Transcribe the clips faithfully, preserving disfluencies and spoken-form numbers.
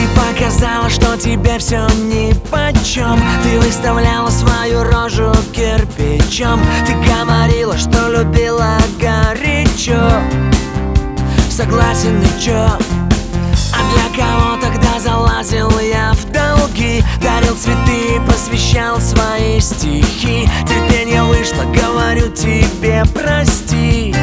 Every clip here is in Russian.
Ты показала, что тебе все нипочем. Ты выставляла свою рожу кирпичом. Ты говорила, что любила горячо. Согласен, и чё? А для кого тогда залазил я в долги? Дарил цветы, посвящал свои стихи. Терпение вышло, говорю тебе прости.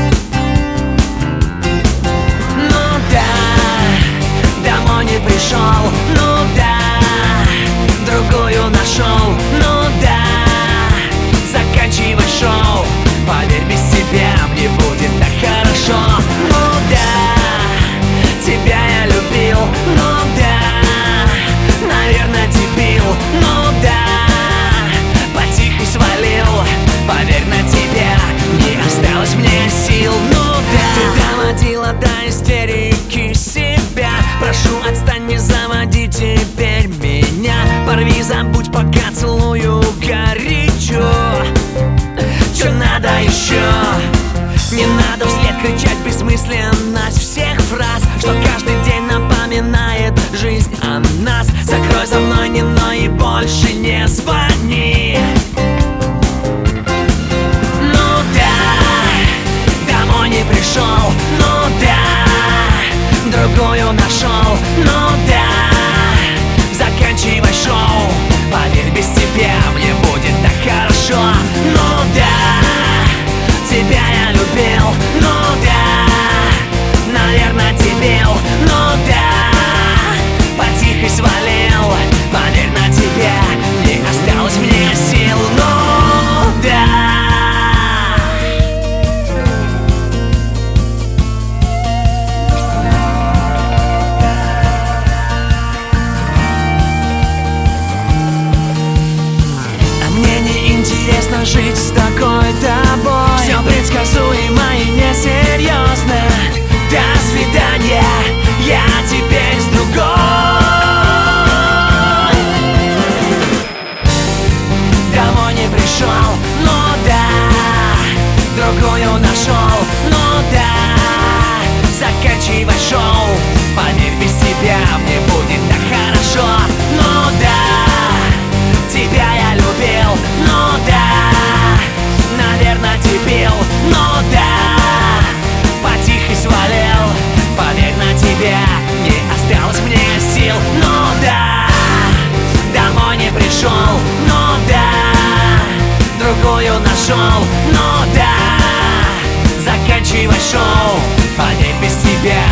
Ну да, домой не пришел. Ну да, другую нашел. Ну да, заканчивай шоу. Поверь, без тебя мне будет так хорошо. Ну да, тебя я любил. Ну да, наверное, дебил. Ну да, потихо свалил. Поверь, на тебя не осталось мне сил. Ну да, ты доводила до истерики себя. Прошу, отстань, не заводи теперь меня. Порви, забудь, пока целую горячо. Чё надо еще? Не надо вслед кричать бессмысленность всех фраз, что каждый день напоминает жизнь о нас. Закрой за мной не ной и больше не звони. Ну да, домой не пришел. Ну да, другую нашел. Ну да, заканчивай шоу. Поверь, без тебя мне будет так хорошо. Ну да, тебя я любил. Ну да, наверное, дебил. Ну да, потихо свалил. Поверь, на тебя не осталось мне сил. Ну да. Интересно жить с такой тобой. Все предсказуемо и несерьезно. До свидания, я теперь с другой. Домой не пришел, ну да, другую нашел. Ну да, заканчивай шоу. Поверь, без тебя мне будет так хорошо. Ну да, тебя я любил. Ну да, наверное, дебил. Ну да, потихо свалил. Поверь, на тебя не осталось мне сил. Ну да, домой не пришел. Ну да, другую нашел. Ну да, заканчивай шоу. Поверь, без тебя